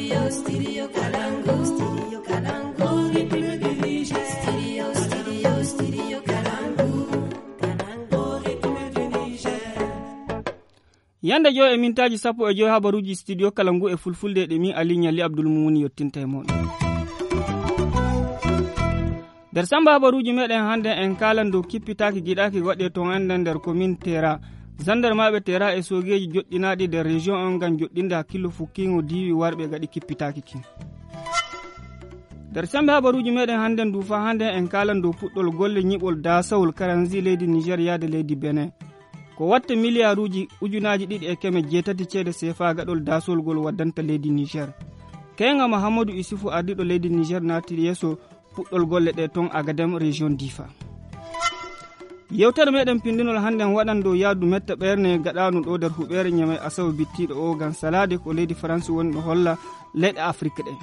Yanda jo e mintaji 15 habaruji studio Kalangu e fulfulde de min Ali Nyalli Abdul Mumuni yottinta e mon. Der samba habaruji meden hande en kalan do kippitaki gidaki wadde to anden der commune Tera. Zandarmaɓe Tera e sogeji joɗɗinaɗi der région on gam joɗɗinde hakkillo fukkingo diwi warɓe gadi kippitaki kin. Der sambe habaruji meden hande dufa hande en kalan do puɗɗol golle nyibol dasawol karanzi leydi Niger yaade leydi Benin. Ko watta miliyaruji ujunaji ɗiɗi e keme jeetati ceede CFA gaɗol dasolgol waddanta leydi Niger. Kenga Mahamadou Isufu ardiɗo leydi Niger naati yeso puɗɗol golle ɗe ton Agadem région Difa. Yewtere meɗen pindinol hannden waɗan dow yaadu metta ɓerne gaɗanu ɗo nder huɓere ñamay asaw bittiɗo o gam salade ko leydi France woni ɗo holla leyɗe Afrique ɗe.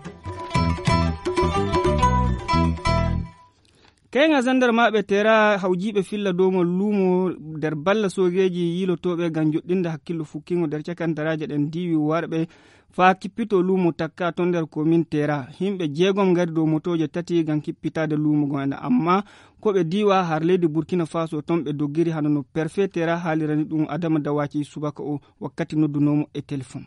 Kenga zandarmaɓe Tera hawjiɓe filla domol lumo nder balla sogeji yilotoɓe gam joɗɗinde hakkillo fukkingo nder cakantaraje ɗen diwi warɓe fa kippito lumo takka ton nder commune Tera. Himɓe jeegom ngari dow motoje tati gam kippitade lumo gonɗa amma koɓe diwa har leydi Burkina Faso ton ɓe doggiri hano no perfet Tera haalirani ɗum Adama Dawaci subaka o wakkati noddunomo e téléphone.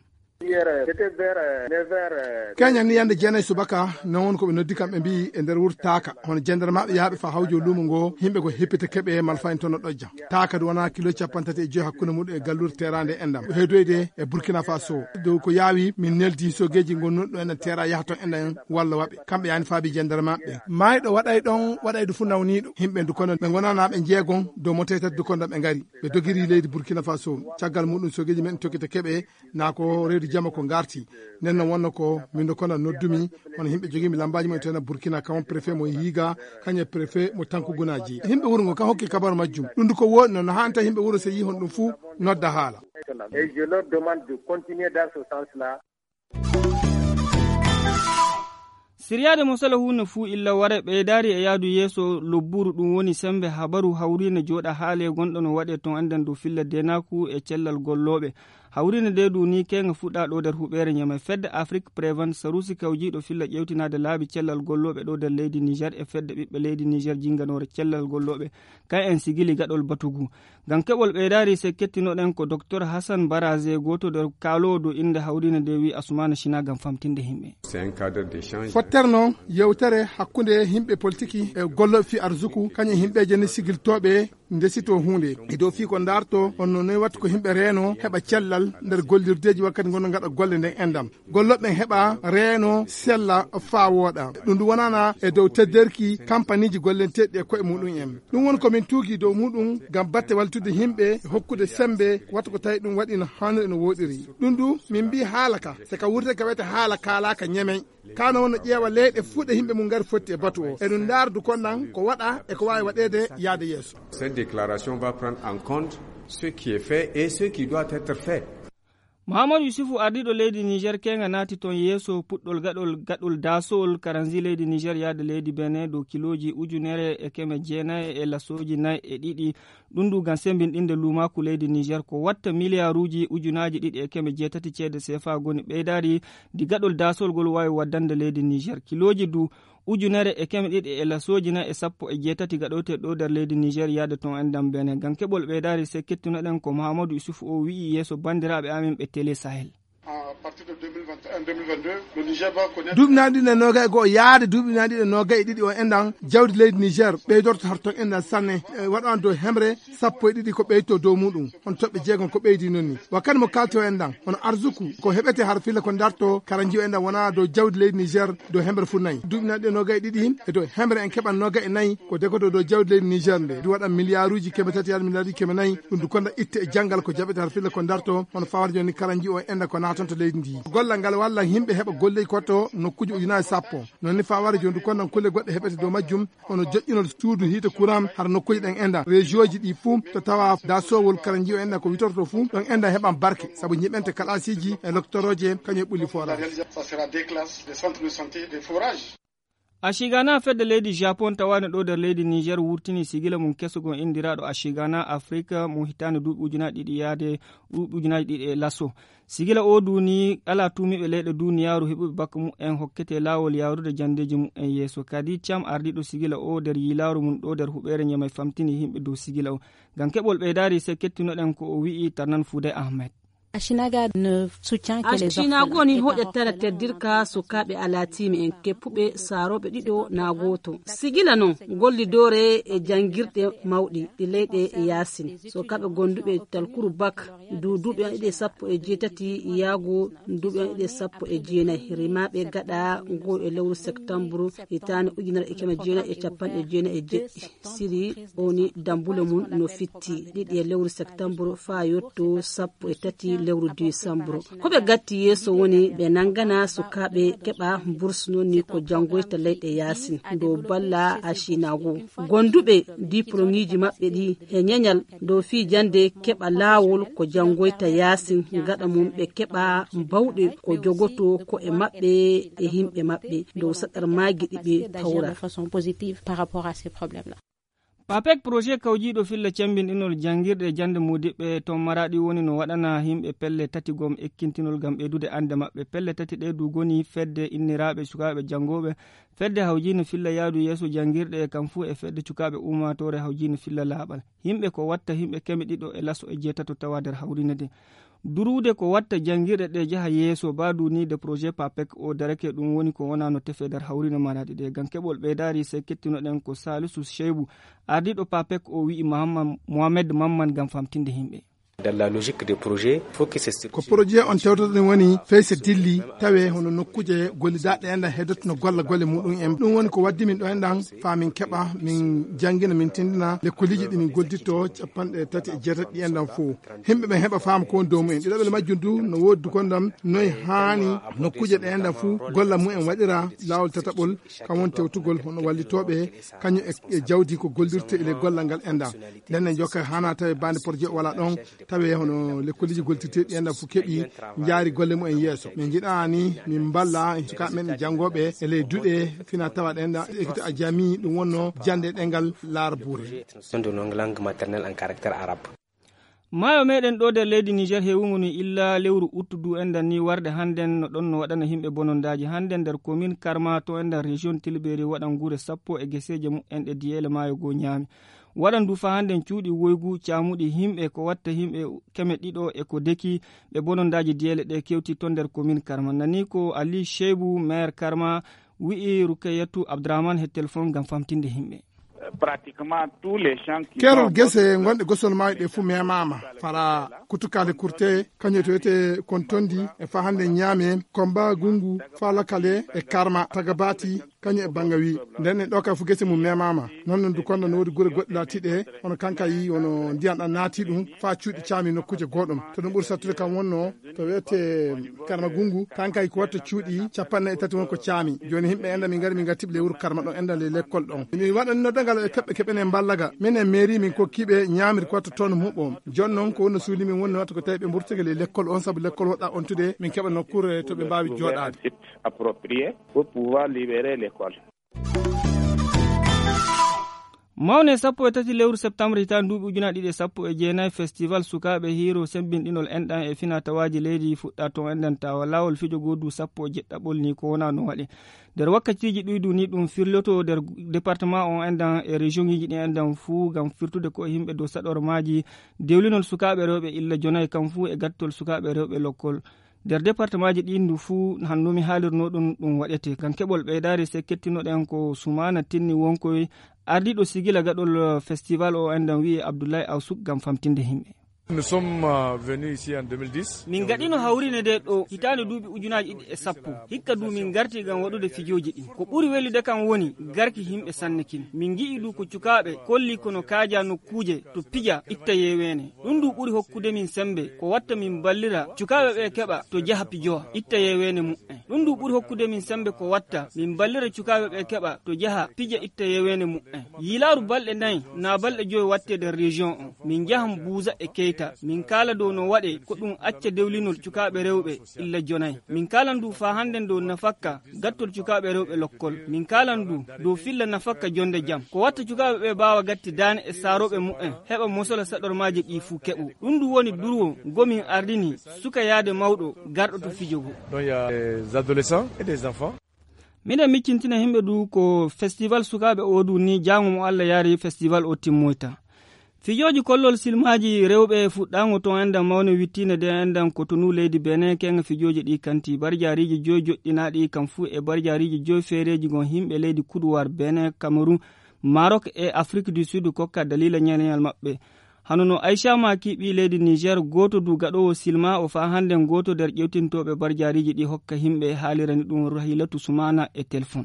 Kenya ni yande jeenay subaka non ko be noddi kambe bi e nder wurtaka hono gendarmeɓe yaaɓe fa hawjo lumo ngo himɓe ko heppite keɓe malfayin tono ɗojja taka wona kilo 35 hakkunde muɗum e gallure terande endam heedoyde e Burkina Faso dow ko yaawi min neldi sogeji gonnuɗo en Tera yahto enden walla waɓe kamɓe yani faabi gendarmeɓe mayɗo waɗaydo fu nawniɗo himɓe dukono ɓe gonanaɓe jeegon dow motetat dukonda ɓe ngari ɓe dogiri leydi Burkina Faso caggal muɗum sogeji men tokkita keɓe na ko reedu jama ko garti nenno wonno ko min kono noddumi hono himɓe jogimi lambaji mo tena Burkina kam préfet mo higa kanye préfet mo tanku gunaji himɓe wuro ngo kam hokki kabar majjum ɗum ko woni non hanta himɓe wuro se yi hon ɗum fu nodda haala et je leur demande de continuer dans ce sens là. Siriyade mosala hunde fu illa ware ɓeydari e yaadu yeeso lobburu ɗum woni sembe habaru hawrine joɗa haale gonɗo no waɗe ton anden dow filla denaku e cellal golloɓe hawrine de du ni kenga fuɗɗa ɗo nder huɓere ñame fedde Afrique Prévent sarusi kawjiɗo filla ƴewtinade laabi cellal golloɓe ɗo nder leydi Niger e fedde ɓiɓɓe leydi Niger jinganore cellal golloɓe kay en sigili gaɗol batugu gam keɓol ɓeydari se kettinoɗen ko docteur Hassan Barazé goto nder kaalowo dow inde hawrine de wi Asumana China gam famtinde himɓe. Fotterno yewtere hakkunde himɓe politique e golloɓe fi arzuku kañum himɓeje ne sigiltoɓe ndesito hunde e dow fi ko darto onno noy watta ko himɓe reeno heɓa cellal nder gollirdeji wakkati gonno gaɗa golle nden endam golloɓe heɓa reeno sella fa wooɗa ɗum ndu wonana e dow tedderki campagne ji gollenteɗi e koye muɗum en ɗum woni komin tuugi dow muɗum gam batte waltude himɓe hokkude sembe watta ko tawi ɗum waɗi no hanniri no woɗiri ɗum ndu min mbi haalaka se ka wurde ka wiyete haala kalaka ñemey kano wonno ƴeewa leyɗe fuuɗe himɓe mum ngari fotti e batu o eɗum dardu konnan ko waɗa e ko wawi waɗede yaade yeeso. Cette déclaration va prendre en compte ce qui est fait et ce qui doit être fait. Mahamadou Yusufu ardiɗo leydi Niger kenga naati ton yeeso puɗɗol gaɗol dasol karanzi leydi Niger yaade leydi Benin dow kiloji ujunere e keme jeenayi e lasoji nayi e ɗiɗi ɗum du gam sembinɗinde lumaku leydi Niger ko watta miliyaruji ujunaji ɗiɗi e keme jeetati ceede CFA goni ɓeydari di gaɗol dasolgol wawi waddande leydi Niger kiloji du ujunere e keme ɗiɗi e lasoji nayi e sappo e jeetati gaɗote ɗo nder leydi Niger yaade ton endam Benin gam keɓol ɓeydari se kettinoɗen ko Mahamadou Yusufu o wi'i yeeso bandiraɓe amin ɓe Télé Sahel. duuɓinaɗi ɗiɗi e noga e goho yaade duuɓinaɗi ɗiɗi e noga e ɗiɗi o endan jawdi leydi Niger ɓeydorto har ton endan sanne waɗan dow hemre sappo e ɗiɗi ko ɓeyto dow muɗum on toɓɓe jeegom ko ɓeydi noon ni wakkati mo kalto endan hono arzuku ko heɓete har filla ko darto karanji o endan wona dow jawdi leydi Niger dow hemre fu nayyi duuɓinaɗi ɗi e noga e ɗiɗi e dow hemre en keɓan noga e nayyi ko dekoto dow jawdi leydi Niger nde du waɗan milliaruji keme tati yaade milliaruji keme nayyi ɗum du konda itte e janggal ko jaɓete har filla ko darto hono fawar joni karanji o enda ko natonto leydi ndi gollal ngal walla himɓe heɓa golle kotto nokkuji ujunaji sappo nonni fawara joni konnan kulle goɗɗe heɓete dow majjum hono joƴƴinol suudu hiite courant har nokkuji ɗen enda région ji ɗi fuu to tawa dasowol karanji o enda ko witorto fuu ɗon enda heɓan barke saabu ñiɓente kalasiji e loctoroje kañum ɓulli forage. Ashigana fedde leydi Japon tawani ɗo nder leydi Niger wurtini sigila mum kesugo indiraɗo Ashigana Afrique mo hitande duuɓi ujunaji ɗiɗi yaade duuɓi ujunaji ɗiɗi e lasso. Sigila o duni ala tumiɓe leyɗe duniyaru heɓuɓe bakka mum en hokkete lawol yawrude jandeji mum en yeeso. Kadi Thiam ardiɗo sigila o nder yilaru mum ɗo nder huɓere Ñamay famtini himɓe dow sigila o. Ngam keɓol ɓeydari se kettinoɗen ko o wi'i Tarnan Foudé Ahmed. Ashinago ni hoƴattara teddirka sukaɓe alatimi en keppuɓe saroɓe ɗiɗo na goto. Sigila non gollidore e jangirɗe mawɗi ɗi leyɗe yasin. Sukaɓe gonduɓe talkuru bak du duuɓi on ɗiɗi sappo e jeetati yaago duuɓi on ɗiɗi sappo e jeenayi. Rimaɓe gaɗa go e lewru septembre hitande ujunere e keme jeenayi e capanɗe jeenayi e jeɗɗi. Siri oni dambule mum no fitti ɗiɗi e lewru septembre fa yotto sappo e tati lewru décembre. Ko ɓe gatti yeeso woni ɓe nangana sukaɓe keɓa bourse noni ko jangoyta leyɗe yasin dow balla Ashinago. Gonduɓe diplomiji maɓɓe ɗi e ñeñal dow fi jande keɓa laawol ko jangoyta yasin gaɗa mum ɓe keɓa bawɗe ko jogoto ko e maɓɓe e himɓe maɓɓe dow saɗar magiɗi ɓe tawra. Papek projet kawjiɗo filla cembinɗinol jangirɗe jande modiɓɓe to Maradi woni no waɗana himɓe pelle tati gom ekkintinol gam ɓeydude ande maɓɓe. Pelle tati ɗe du goni fedde inniraɓe cukaɓe jangoɓe, fedde hawjino filla yaadu yeeso jangirɗe kam fu e fedde cukaɓe umatore hawjino filla laaɓal. Himɓe ko watta himɓe keme ɗiɗo e lasso e jeetato tawa nder hawrine de. Durude ko watta jangirɗe ɗe jaha yeeso badu ni de projet Papek o darake ɗum woni ko wona no tefe nder hawrino Maradi ɗe. Gam keɓol ɓeydari se kettinoɗen ko Salisu Cheibou ardiɗo Papek o wi'i Mohamed Mamman gam famtinde himɓe. Dans la logique des projets, faut que c'est ko projet on tewtoto woni feyse dilli tawe hono nokkuje gollidaɗe enɗan heddotono golla golle muɗum en ɗum woni ko waddi min ɗo enɗan fa min keɓa min jangina min tindina lekkoliji ɗi min golditto capanɗe tati e jeetati ɗi enɗan fo himɓe ɓe heɓa faama ko woni dow mumen ɗiɗaɓel majjum du no woddu kon ɗam noyi hani nokkuje ɗe enɗan fo golla mumen waɗira lawol tataɓol kam woni tewtugol hono wallitoɓe kañum e jawdi ko gollirte ele gollal ngal enɗan nden en jokka hana tawe bande projet wala ɗon tawe hono lekkoliji goltirteɗi enɗan fu keeɓi jaari golle mumen yeeso min jiɗani min balla sukaɓe men jangoɓe e ley duuɗe fina tawa ɗenɗan ekkito a jami ɗum wonno jande ɗengal laara buure langue maternelle en caractère arabe. Mayo meɗen ɗo nder leydi Niger hewumuni illa lewru uttudu enɗan ni warde hannden no ɗon no waɗana himɓe bonondaji hannden nder commune Karma to enɗan région Tilberi waɗan guure sappo e geseje mum'en ɗe diyele mayo go ñaami. Waɗan du fa hannden cuuɗi woygu caamuɗi himɓe ko watta himɓe keme ɗiɗo e ko deki ɓe bonondaji diyele ɗe kewti to nder commune Karma. Nani ko Ali Cheibou maire Karma wi'i Rukayatou Abdrahmane he téléphone gam famtinde himɓe. Pratiquement tous les champs qui kerol gese gonɗe gosol mawi ɗe fu memama fara kutukale kurte kañum to wiyete kontondi e fa hande ñaame komba gungu fa lakale e Karma tagabati kañum e bangawi nden en ɗo ka fu gese mum memama noon non du konno no wodi guure goɗɗe latiɗe hono kanka yi wono ndiyan ɗan naati ɗum fa cuuɗi caami nokkuje goɗɗum to ɗum ɓuuri sattude kam wonno to wiyete Karma gungu kanka yi ko watta cuuɗi capanɗe e tati won ko caami joni himɓe enda min gari min gartiɓe le wuro Karma ɗon enda le l'école ɗon min waɗanno dangal e keɓɓe keɓene ballaga minen mairie min kokkiɓe ñamiri ko watta tonne muɓom joni noon ko wonno suuli min wonno watta ko tawi ɓe ɓurtege le l'école on saabu l'école woɗɗa on tude min keɓa nokkure to ɓe mbawi joɗade approprié pour pouvoir libérer l'école. Mawne sappo e tati lewru septembre hitan duuɓi ujuna ɗiɗi sappo e jeenayi festival sukaɓe hiro sembinɗinol enɗan e fina tawaji leydi fuɗɗa ton enɗan tawa lawol fijo godu sappo e jeɗɗaɓol ni ko wona no waɗi nder wakkatiji ɗuydu ni ɗum firloto nder département on enɗan e région ngiji ɗi enɗan fuu gam firtude ko himɓe dow saɗor maji dewlinol sukaɓe rewɓe illa jonayi kam fuu e gattol sukaɓe rewɓe lokkol nder département ji ɗi ndu fuu hannumi haalirno ɗum waɗete gam keɓol ɓeydari se kettinoɗen ko Soumana Tinni wonkoy ardiɗo sigila gaɗol festival o enɗan wi'i Abdoulaye Awsouk gam famtinde himɓe. Nous sommes venus ici en 2010. Min gaɗino hawrine de ɗo hitande duuɓi ujunaji ɗiɗi e sappo hikka du min garti gam waɗude fijoji ɗin ko ɓuri wellude kam woni garki himɓe sannekin min gi'i du ko cukaɓe kolli kono kaaja nokkuje to pija itta yewene ɗum du ɓuri hokkude min sembe ko watta min ballira cukaɓe ɓe keɓa to jaha pijowa itta yewene mu'en ɗum du ɓuri hokkude min sembe ko watta min ballira cukaɓe ɓe keɓa to jaha pija itta yewene mu'en yilaru balɗe nayi na balɗe joyi watte nder région on min jahan buusa e keyta min kala dow no waɗe ko ɗum acca dewlinol cukaɓe rewɓe illa jonayi min kalan du fa handen dow nafakka gattol cukaɓe rewɓe lokkol min kalan du dow filla nafakka jonde jam ko watta cukaɓe ɓe bawa gatti dane e saroɓe mu'en heɓa mosola saɗormaji ɗi fuu keɓu ɗum du woni durwo gomin ardini suka yaade mawɗo garɗo to fijogo. Donc il y a des adolescents et des enfants. Miɗen miccintina himɓe du ko festival sukaɓe o du ni jango mo Allah yaari festival o timmoyta fijoji kollol silmaji rewɓe fuɗɗango to endan mawne wittine de endan kotonu leydi Benin kenga fijoji ɗi kanti barjariji joyi joɗɗinaɗi kam fuu e barjariji joyi feereji gon himɓe leydi Kuduwar Benin Cameroun Maroc e Afrique du Sud kokka dalila ñeneñal maɓɓe hanono Aisha Maki ɓi leydi Niger goto du gaɗowo silma o fa handen goto nder ƴewtintoɓe barjariji ɗi hokka himɓe haalirani ɗum Rahilatu Sumana e téléphone.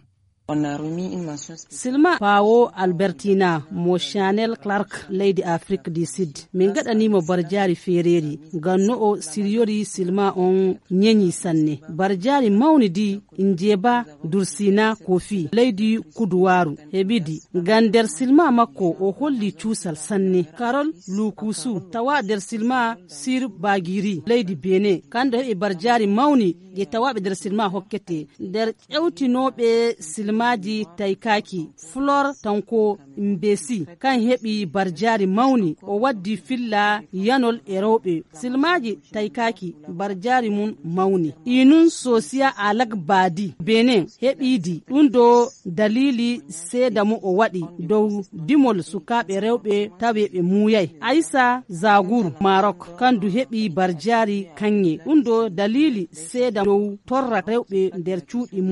Silma Pawo Albertina mo Chanel Clark leydi Afrique du Sud min gaɗanimo barjari fereri ganno o siryori silma on nyenyi sanne barjari mawni di injeba dursina kofi leydi Kuduwaru hebidi gander silma makko o holli cusal sanne Carol Lukusu tawa der silma Sir Bagiri leydi Benin kando heɓi barjari mawni je tawaɓe der silma hokkete der ƴewtinoɓe silmaji taykaki Flor Tanko Mbesi kan heɓi barjari mawni o waddi filla yanol e rewɓe silmaji taykaki barjari mun mawni inun sosia alak badi Benin heɓidi ɗum do dalili seeda mo o waɗi dow dimol sukaɓe rewɓe taweɓe muyay Aissa Zagour Maroc kandu heɓi barjari kanye ɗum do dalili seeda dow torra rewɓe nder cuuɗi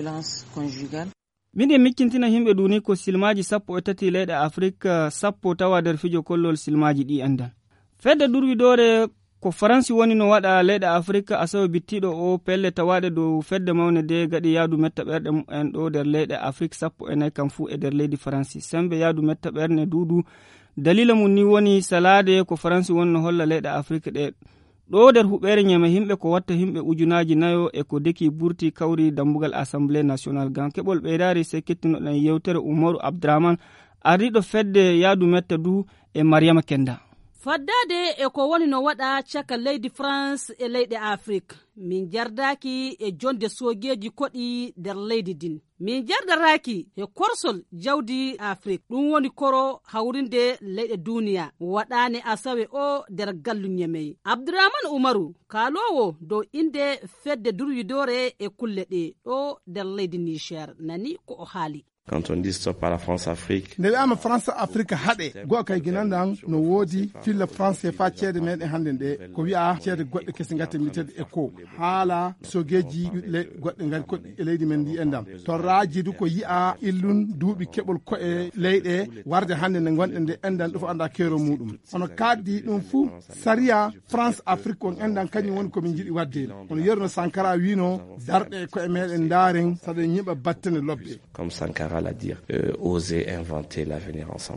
mu'en. Miɗen miccintina himɓe duni ko silmaji 13 leyɗe Afrique 10 tawa nder fijo kollol silmaji ɗi andan fedde durwidore ko faransi woni no waɗa leyɗe Afrique asawe bittiɗo o pelle tawaɗe dow fedde mawne de gaɗi yaadu metta ɓerɗe mu'en ɗo nder leyɗe Afrique 14 kam fuu e nder leydi faransi sembe yaadu metta ɓerne duudu dalila mum ni woni salade ko faransi woni no holla leyɗe Afrique ɗe ɗo nder huɓere nyama himɓe ko watta himɓe ujunaji nayo e ko deki burti kawri dambugal assemblée nationale gam keɓol ɓeydari se kettinoɗen yewtere Umaru Abdraman ardiɗo fedde yaadu metta du e Mariama Kenda. Faddade e ko woni no waɗa caka leydi France e leyɗe Afrique min jardaki e jonde sogeji koɗi nder leydi din min jardaraki e korsol jawdi Afrique ɗum woni koro hawrinde leyɗe duniya waɗane asawe o nder gallu Ñemey Abdourahmane Umaru kalowo dow inde fedde durwidore e kulle ɗe ɗo nder leydi Niger nani ko o haali. Quand on dit stop à la France-Afrique. Nde ama France-Afrique haɗe go kay ginandan no woodi filla France fa ceede meɗen hande nde ko wi'a ceede goɗɗe kese gatte mitede ECO haala sogeji le goɗɗe ngari ko leydi men ndi endam torraji du ko yi'a illun duuɓi keɓol ko e leyɗe warde hande nde gonɗe nde endan ɗo fo anda kero muɗum ono kaddi ɗum fuu saria France-Afrique on endan kañum woni komin jiɗi wadde ono yerno Sankara wino darɗe ko e meɗen daren saɗa ñiɓa battene lobɓe comme Sankara l'a dire oser inventer l'avenir ensemble.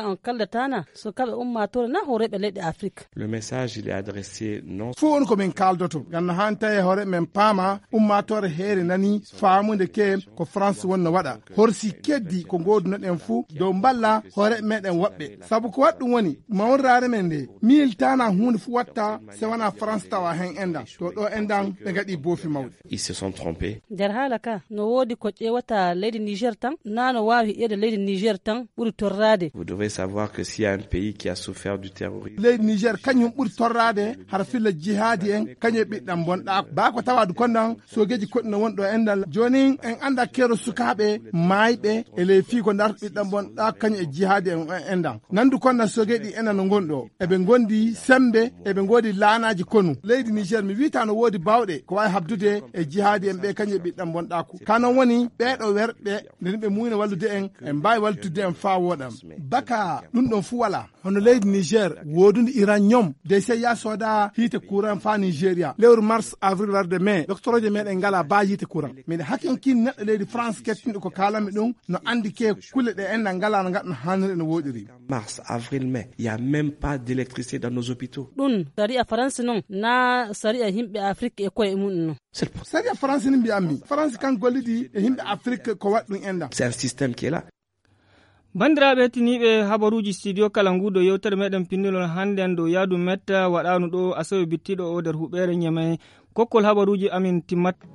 Le message il est adressé non fu on ko min kaldoto ganna hanta e hore men pama ummatore heere nani faamude ke ko France wonna wada horsi keddi ko godno den fu do balla hore meden wobbe sabu ko waddum woni mawrare men de mil tana hunde fu watta se wana France tawa hen enda to do endan be gadi bofi mawde. Ils se sont trompés. Der halaka no wodi ko ƴewata leydi Niger tan nano wawi ede leydi Niger tan ɓuri torrade. Vous devez savoir que s'il y a un pays qui a souffert du terrorisme. Leydi Niger kañum ɓuri torrade har filla jihadi en kañe ɓiɗɗam bonɗa ba ko tawadu kondan sogeji koɗino wonɗo endal joni en anda kero sukaɓe mayɓe e ley fi ko darto ɓiɗɗam bonɗa kañum e jihadi en endan nandu kondan sogeɗi ena no gonɗo eɓe gondi sembe eɓe godi laanaji konu leydi Niger mi wita no wodi bawɗe ko wawi habdude e jihadi en ɓe kañum e ɓiɗɗam bonɗa ko kanon woni ɓeɗo werɓe nden ɓe muyno wallude en mbawi waltude en fa woɗam baka ɗum ɗon fu wala hono leydi Niger wodude uranium de se ya soda hite courant fa Nigeria lewru mars avril warde mai doctoroje meɗen ngala ba hite courant min hakkinkin neɗɗo leydi France kettinɗo ko kalami ɗum no andi ke kulle ɗe enna ngala no gaɗno hannire no woɗiri. Mars avril mai il y a même pas d'électricité dans nos hôpitaux. ɗum sariya France non na sariya himɓe Afrique e koye mum non sadia France ni mbi'ammi France kan gollidi e himɓe Afrique ko waɗɗum enda. C'est un système qui est là. bandiraɓe tiniɓe habaruji studio kalangu do yewtere meɗen pinnilol handen do yaadu metta waɗanu ɗo asawe bittiɗo o nder huɓere ñeme kokkol habaruji amin timmat